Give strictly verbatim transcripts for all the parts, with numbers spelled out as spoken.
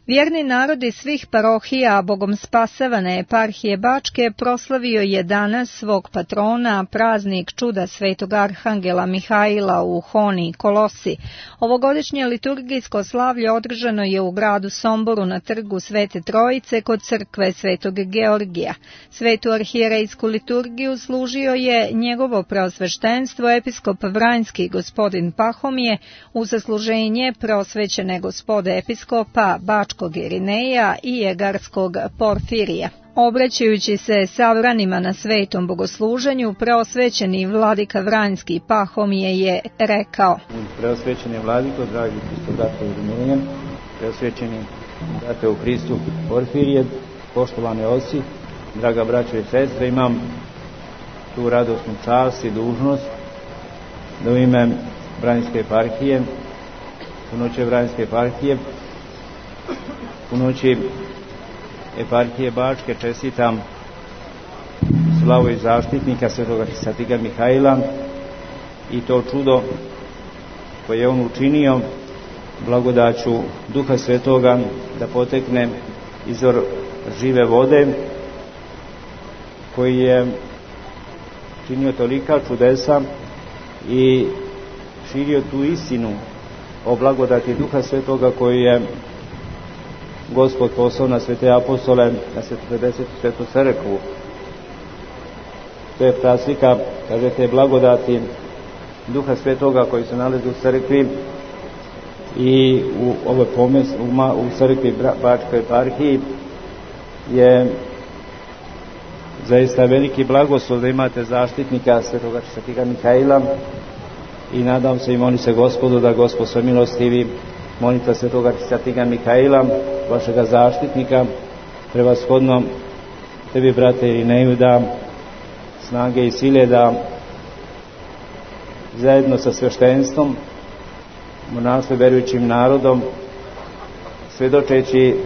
Vjerni narod iz svih parohija Bogomspasavane eparhije Bačke proslavio je danas svog patrona, praznik čuda svetog arhangela Mihaila u Honi i Kolosi. Ovogodišnje liturgijsko slavlje održano je u gradu Somboru na trgu Svete Trojice kod crkve Svetog Georgija. Svetu arhijerejsku liturgiju služio je njegovo preosveštenstvo episkop Vranjski gospodin Pahomije u zasluženje preosvećene gospode episkopa Bačkog Irineja i Jegarskog Porfirija. Obraćajući se savranima na svetom bogosluženju, preosvećeni vladika Vranjski Pahomije je rekao: Preosvećeni vladiko, dragi Hristodate Irineje, preosvećeni date u Hristu Porfirije, poštovane oci, draga braćo i sestre, imam tu radosnu čast i dužnost da u ime Vranjske eparhije, punoće Vranjske eparhije, punoći eparhije Bačke čestitam slavu i zaštitnika svetoga Svetog Mihaila i to čudo koje je on učinio blagodaću Duha Svetoga da potekne izvor žive vode, koji je činio tolika čudesa i širio tu istinu o blagodati Duha Svetoga koju je Gospod poslao na svete apostole, na pedesetu svetu crkvu. To je praslika, kažete, blagodati Duha Svetoga koji se nalazi u crkvi i u ovoj pomes, u, u crkvi Bačkoj eparhiji je zaista veliki blagoslov da imate zaštitnika svetoga Svetog Mihaila i nadam se i molim se Gospodu da Gospod sve milostivi molitva svetoga Svetog Mihaila, vašega zaštitnika, prevashodno tebi, brate Irineju, da snage i sile da zajedno sa sveštenstvom, monaštvo verujućim narodom, svedočeći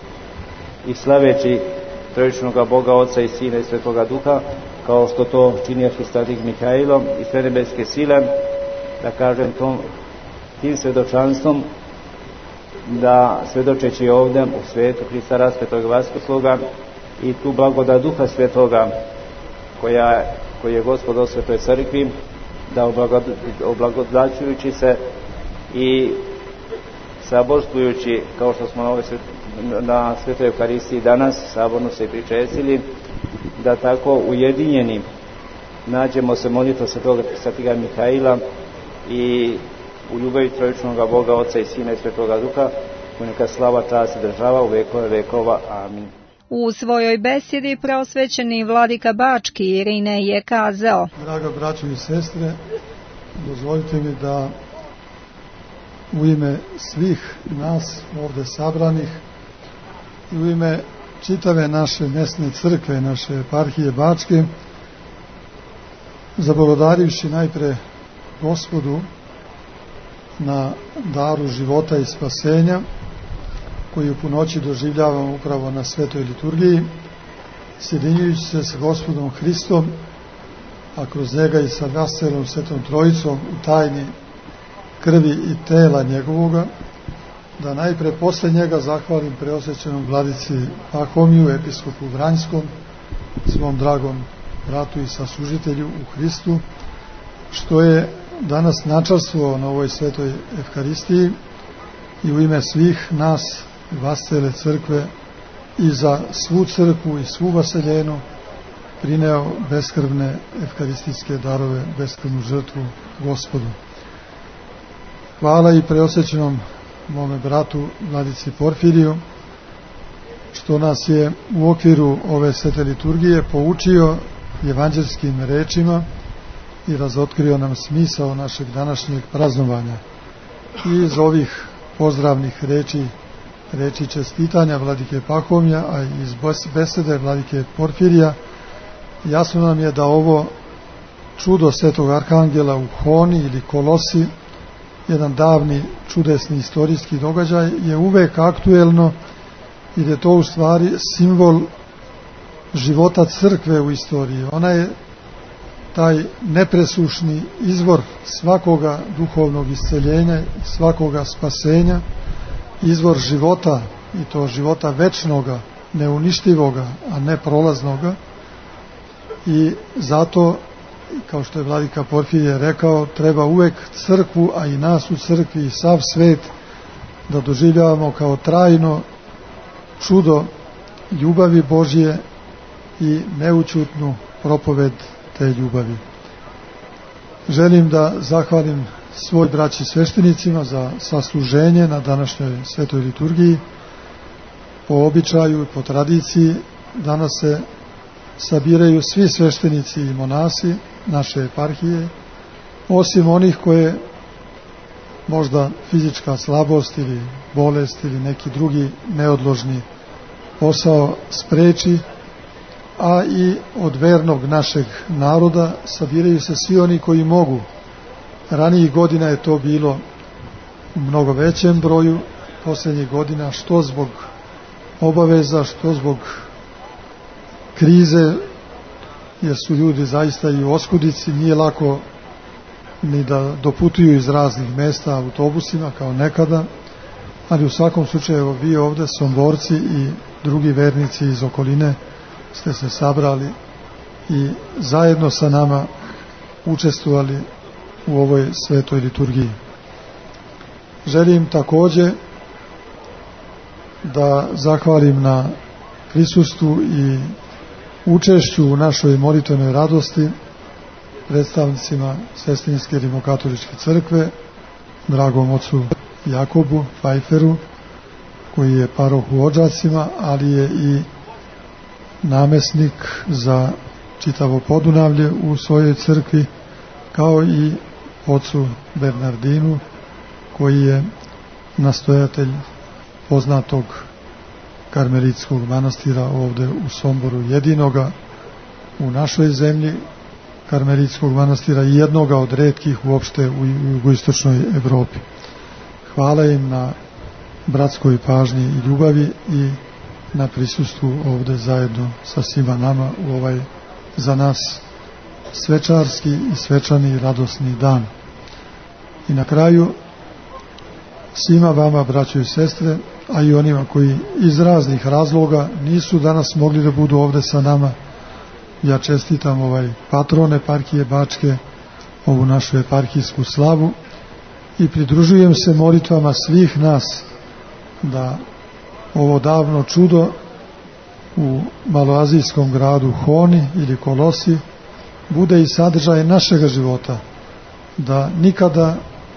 i slaveći trojičnog Boga, Oca i Sina i Svetoga Duha, kao što to čini arhistatik Mihailo i sve nebeske sile, da kažem tom, tim svedočanstvom, da svedočeći ovdje u svetu Hrista raspetog i vaskrsloga i tu blagodat Duha Svetoga koja, koji je Gospod o Svetoj crkvi, da oblagodaćujući se i saborstvujući, kao što smo na, ove, na Svetoj Euharistiji danas saborno se pričestili, da tako ujedinjeni nađemo se molitva Svetoga Svetog Mihaila i u ljubavi trojičnog Boga, Oca i Sina i Svetoga Duha, u neka slava, čast i država u vekove vekova. Amin. U svojoj besedi preosvećeni vladika Bački Irinej je kazao: Draga braćo i sestre, dozvolite mi da u ime svih nas ovdje sabranih i u ime čitave naše mesne crkve, naše eparhije Bačke, zablagodarivši najpre Gospodu na daru života i spasenja koju po noći doživljavamo upravo na svetoj liturgiji, sjedinjujući se s Gospodom Hristom, a kroz njega i sa Vaselom Svetom Trojicom u tajni krvi i tela njegovoga, da najpre posle njega zahvalim preosvećenom vladici Pahomiju, episkopu Vranjskom, svom dragom bratu i sasužitelju u Hristu, što je danas načarstvovao na ovoj svetoj Evharistiji i u ime svih nas, vasele crkve, i za svu crkvu i svu vaseljenu prineo beskrvne evharistijske darove, beskrvnu žrtvu Gospodu. Hvala i preosvećenom mome bratu vladici Porfiriju, što nas je u okviru ove svete liturgije poučio evanđelskim rečima i razotkrio nam smisao našeg današnjeg praznovanja. I iz ovih pozdravnih reči, reči čestitanja vladike Pahomija, a i iz besede vladike Porfirija, jasno nam je da ovo čudo svetog arhangela u Honi ili Kolosi, jedan davni čudesni istorijski događaj, je uvek aktuelno i da je to u stvari simbol života crkve u istoriji. Ona je taj nepresušni izvor svakoga duhovnog isceljenja, svakoga spasenja, izvor života i to života večnoga, neuništivoga, a ne prolaznoga, i zato, kao što je vladika Porfirije rekao, treba uvek crkvu, a i nas u crkvi i sav svet da doživljavamo kao trajno čudo ljubavi Božje i neućutnu propoved te ljubavi. Želim da zahvalim svoj braći sveštenicima za sasluženje na današnjoj svetoj liturgiji. Po običaju i po tradiciji danas se sabiraju svi sveštenici i monasi naše eparhije, osim onih koje možda fizička slabost ili bolest ili neki drugi neodložni posao spreči, a i od vernog našeg naroda sabiraju se svi oni koji mogu. Ranijih godina je to bilo u mnogo većem broju, posljednjih godina što zbog obaveza, što zbog krize, jer su ljudi zaista i u oskudici, nije lako ni da doputuju iz raznih mesta autobusima kao nekada, ali u svakom slučaju vi ovde, Somborci i drugi vernici iz okoline, ste se sabrali i zajedno sa nama učestvovali u ovoj svetoj liturgiji. Želim takođe da zahvalim na prisustvu i učešću u našoj molitvenoj radosti predstavnicima Sestrinske rimokatoličke crkve, dragom ocu Jakobu Fajferu, koji je paroh u Odžacima, ali je i namesnik za čitavo Podunavlje u svojoj crkvi, kao i ocu Bernardinu, koji je nastojatelj poznatog karmelitskog manastira ovde u Somboru, jedinoga u našoj zemlji karmelitskog manastira i jednoga od retkih uopšte u jugoistočnoj Evropi. Hvala im na bratskoj pažnji i ljubavi i na prisustvu ovde zajedno sa svima nama u ovaj za nas svečarski i svečani i radosni dan. I na kraju svima vama, braćo i sestre, a i onima koji iz raznih razloga nisu danas mogli da budu ovde sa nama, ja čestitam ovaj patron eparhije Bačke, ovu našu eparhijsku slavu, i pridružujem se molitvama svih nas da ovo davno čudo u maloazijskom gradu Honi ili Kolosi bude i sadržaj našega života, da nikada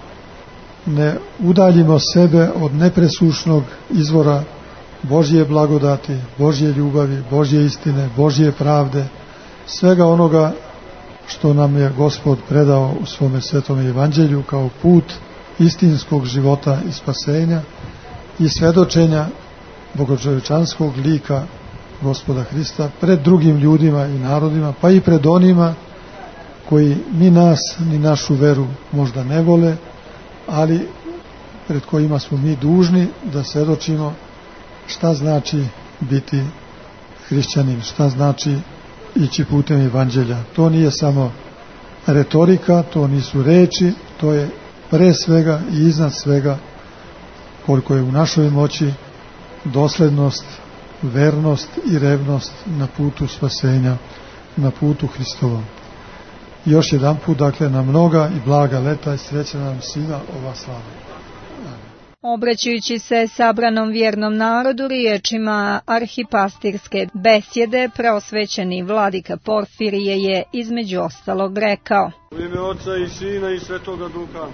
ne udaljimo sebe od nepresušnog izvora Božje blagodati, Božje ljubavi, Božje istine, Božje pravde, svega onoga što nam je Gospod predao u svome svetom evanđelju kao put istinskog života i spasenja i svedočenja bogočovečanskog lika Gospoda Hrista pred drugim ljudima i narodima, pa i pred onima koji ni nas ni našu veru možda ne vole, ali pred kojima smo mi dužni da svedočimo šta znači biti hrišćanin, šta znači ići putem evanđelja. To nije samo retorika, to nisu reči, to je pre svega i iznad svega, koliko je u našoj moći, doslednost, vernost i revnost na putu spasenja, na putu Hristovom. Još jedan put, dakle, na mnoga i blaga leta i sreća nam svima ova slava. Obraćajući se sabranom vjernom narodu riječima arhipastirske besjede, preosvećeni vladika Porfirije je između ostalog rekao: U ime Oca i Sina i Svetoga Duha,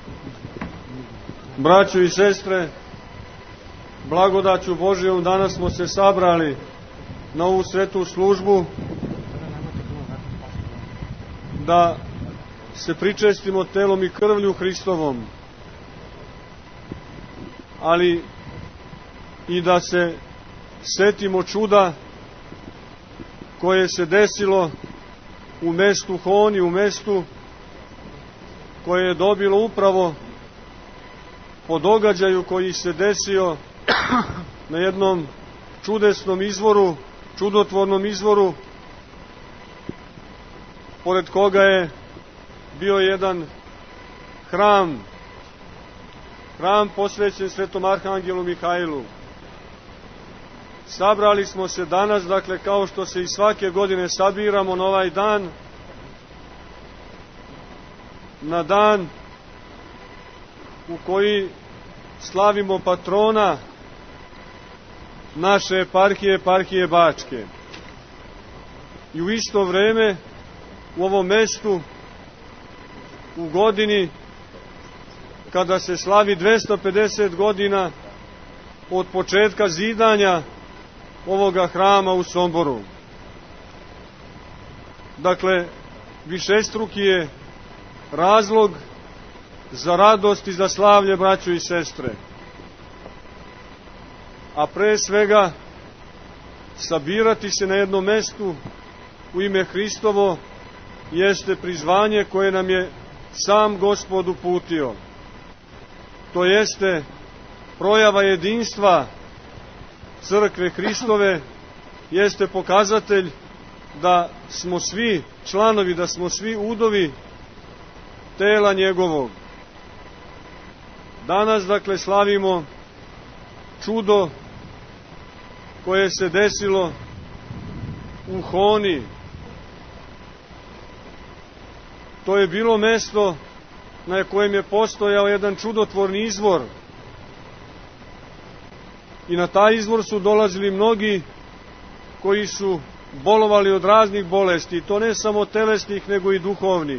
braćo i sestre, blagodaću Božijom danas smo se sabrali na ovu svetu službu da se pričestimo telom i krvlju Hristovom, ali i da se setimo čuda koje se desilo u mestu Honi, u mestu koje je dobilo upravo po događaju koji se desio na jednom čudesnom izvoru, čudotvornom izvoru, pored koga je bio jedan hram, hram posvećen svetom arhangelu Mihajlu. sabrali smo se danas, dakle, kao što se i svake godine sabiramo na ovaj dan, na dan u koji slavimo patrona naše eparhije, eparhije Bačke. I u isto vreme, u ovom mestu, u godini kada se slavi dvesta pedeset godina od početka zidanja ovoga hrama u Somboru. Dakle, višestruki je razlog za radost i za slavlje, braćo i sestre. A pre svega, sabirati se na jednom mestu u ime Hristovo jeste prizvanje koje nam je sam Gospod uputio. To jeste projava jedinstva crkve Hristove, jeste pokazatelj da smo svi članovi, da smo svi udovi tela njegovog. Danas, dakle, slavimo čudo koje se desilo u Honi. To je bilo mesto na kojem je postojao jedan čudotvorni izvor. I na taj izvor su dolazili mnogi koji su bolovali od raznih bolesti, i to ne samo telesnih, nego i duhovnih.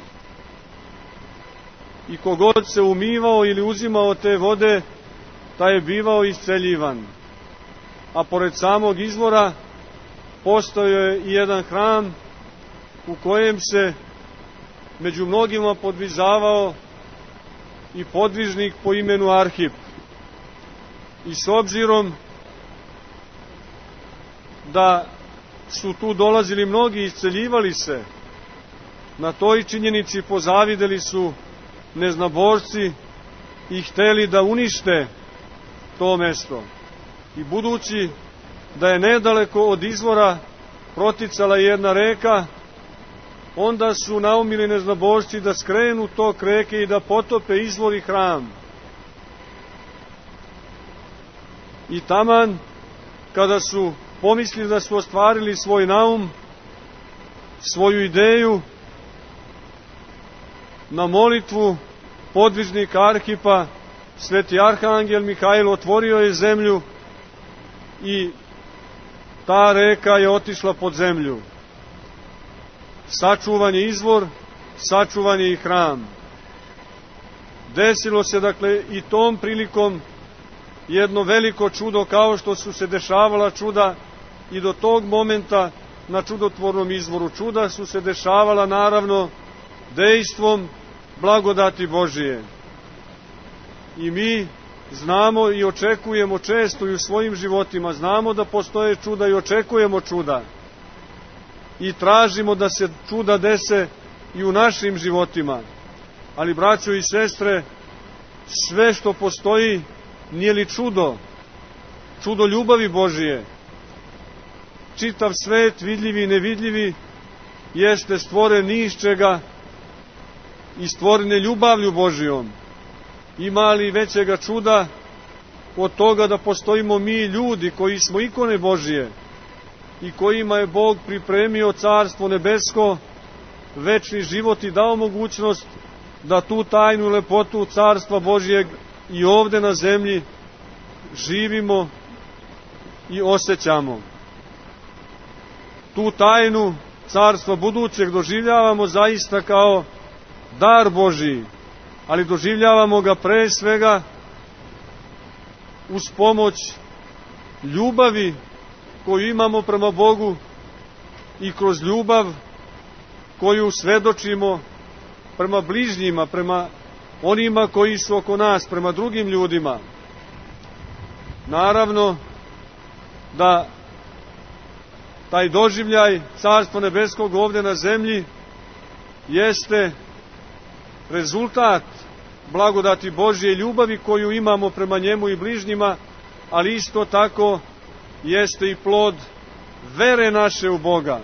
I kogod se umivao ili uzimao te vode, taj je bivao isceljivan. A pored samog izvora postojao je i jedan hram u kojem se među mnogima podvizavao i podvižnik po imenu Arhip. I s obzirom da su tu dolazili mnogi i isceljivali se, na toj činjenici pozavideli su neznaborci i hteli da unište to mesto. I budući da je nedaleko od izvora proticala jedna reka, onda su naumili neznaborci da skrenu tok reke i da potope izvor i hram. I taman, kada su pomislili da su ostvarili svoj naum, svoju ideju, na molitvu podvižnika Arhipa, sveti arhangel Mihajlo otvorio je zemlju i ta reka je otišla pod zemlju. Sačuvan je izvor, sačuvan je i hram. Desilo se, dakle, i tom prilikom jedno veliko čudo, kao što su se dešavala čuda i do tog momenta na čudotvornom izvoru. Čuda su se dešavala, naravno, dejstvom blagodati Božije. I mi znamo i očekujemo često i u svojim životima, znamo da postoje čuda i očekujemo čuda. I tražimo da se čuda dese i u našim životima. Ali, braćo i sestre, sve što postoji nije li čudo? Čudo ljubavi Božije. Čitav svet, vidljivi i nevidljivi, jeste stvoren ni iz čega i stvoren je ljubavlju Božijom. Ima li većega čuda od toga da postojimo mi ljudi koji smo ikone Božije i kojima je Bog pripremio carstvo nebesko, večni život i dao mogućnost da tu tajnu lepotu carstva Božijeg i ovde na zemlji živimo i osjećamo. Tu tajnu carstva budućeg doživljavamo zaista kao dar Božiji, ali doživljavamo ga pre svega uz pomoć ljubavi koju imamo prema Bogu i kroz ljubav koju svedočimo prema bližnjima, prema onima koji su oko nas, prema drugim ljudima. Naravno da taj doživljaj Carstva nebeskog ovde na zemlji jeste rezultat blagodati Božje i ljubavi koju imamo prema njemu i bližnjima, ali isto tako jeste i plod vere naše u Boga.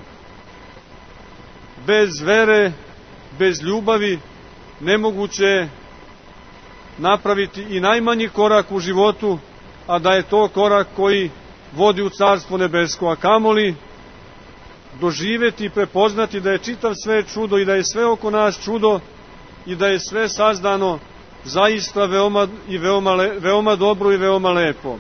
Bez vere, bez ljubavi nemoguće je napraviti i najmanji korak u životu, a da je to korak koji vodi u Carstvo nebesko, a kamoli doživeti i prepoznati da je čitav sve čudo i da je sve oko nas čudo i da je sve sazdano zaista veoma, i veoma, le, veoma dobro i veoma lepo.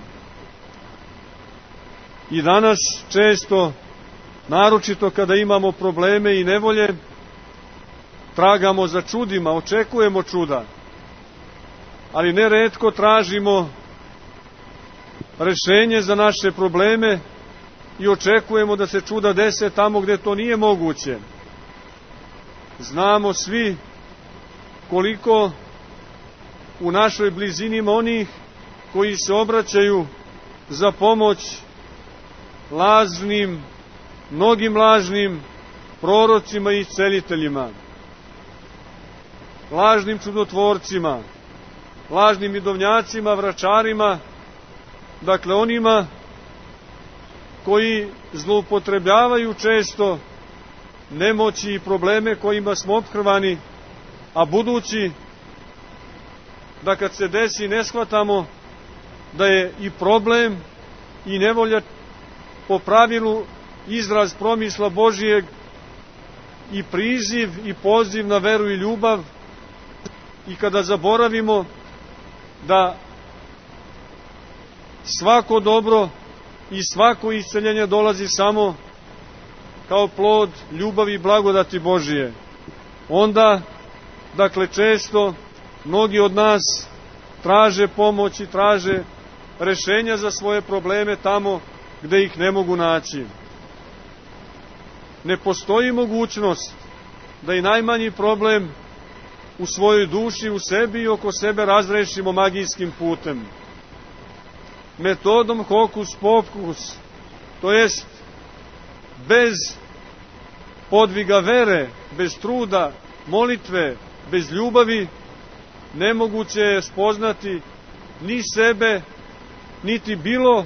I danas često, naročito kada imamo probleme i nevolje, tragamo za čudima, očekujemo čuda, ali neretko tražimo rešenje za naše probleme i očekujemo da se čuda dese tamo gde to nije moguće. Znamo svi koliko u našoj blizini ima onih koji se obraćaju za pomoć lažnim, mnogim lažnim prorocima i isceliteljima, lažnim čudotvorcima, lažnim vidovnjacima, vračarima, dakle onima koji zloupotrebljavaju često nemoći i probleme kojima smo ophrvani, a budući da kad se desi ne shvatamo da je i problem i nevolja po pravilu izraz promisla Božijeg i priziv i poziv na veru i ljubav, i kada zaboravimo da svako dobro i svako isceljenje dolazi samo kao plod ljubavi i blagodati Božije, onda, dakle, često mnogi od nas traže pomoć i traže rešenja za svoje probleme tamo gde ih ne mogu naći. Ne postoji mogućnost da i najmanji problem u svojoj duši, u sebi i oko sebe razrešimo magijskim putem, metodom hokus pokus, to jest bez podviga vere, bez truda, molitve, bez ljubavi, nemoguće je spoznati ni sebe, niti bilo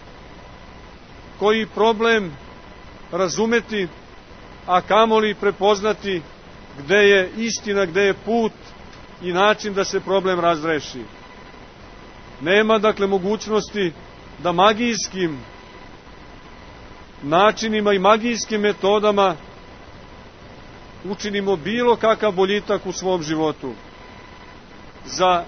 koji problem razumeti, a kamoli prepoznati gde je istina, gde je put i način da se problem razreši. Nema, dakle, mogućnosti da magijskim načinima i magijskim metodama učinimo bilo kakav boljitak u svom životu. Za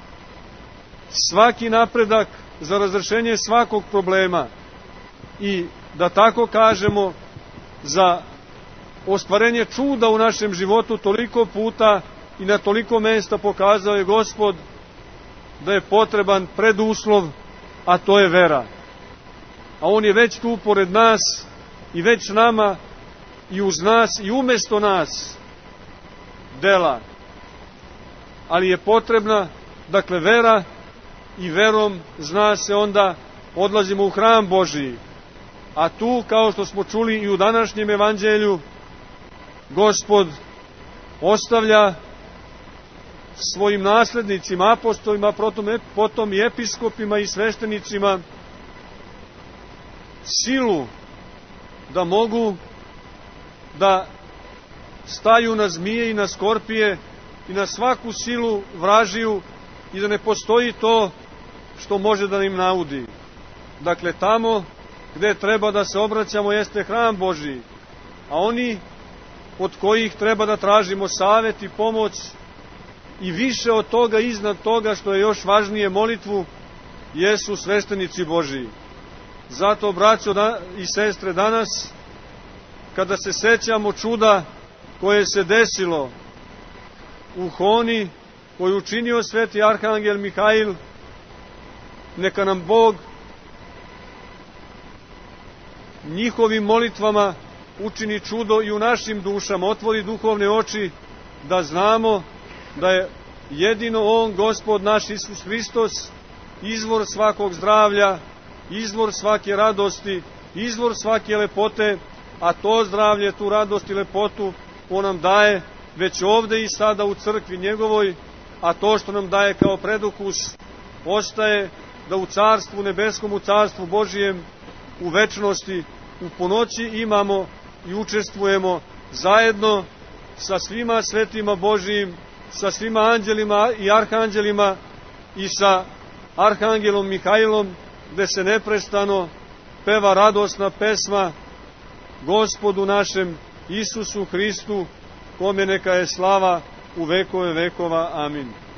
svaki napredak, za razrešenje svakog problema i, da tako kažemo, za ostvarenje čuda u našem životu toliko puta i na toliko mesta pokazao je Gospod da je potreban preduslov, a to je vera. A On je već tu pored nas i već nama i uz nas i umesto nas dela. Ali je potrebna, dakle, vera, i verom, zna se, onda odlazimo u hram Božiji. A tu, kao što smo čuli i u današnjem evanđelju, Gospod ostavlja svojim naslednicima, apostolima, potom i episkopima i sveštenicima silu da mogu da staju na zmije i na skorpije i na svaku silu vražiju i da ne postoji to što može da im naudi. Dakle, tamo gde treba da se obraćamo jeste hram Božiji, a oni od kojih treba da tražimo savet i pomoć i više od toga, iznad toga, što je još važnije, molitvu, jesu sveštenici Božiji. Zato, braćo i sestre, danas, kada se sećamo čuda koje se desilo u Honi, koju učinio sveti arhangel Mihail, neka nam Bog njihovim molitvama učini čudo i u našim dušama, otvori duhovne oči, da znamo da je jedino On, Gospod naš Isus Hristos, izvor svakog zdravlja, izvor svake radosti, izvor svake lepote, a to zdravlje, tu radost i lepotu On nam daje već ovde i sada u crkvi njegovoj, a to što nam daje kao predukus ostaje da u Carstvu nebeskom, u Carstvu Božijem, u večnosti, u ponoći imamo i učestvujemo zajedno sa svima svetima Božijim, sa svima anđelima i arhanđelima i sa arhangelom Mihajlom, gde se neprestano peva radosna pesma Gospodu našem Isusu Hristu, kome neka je slava u vekove vekova. Amin.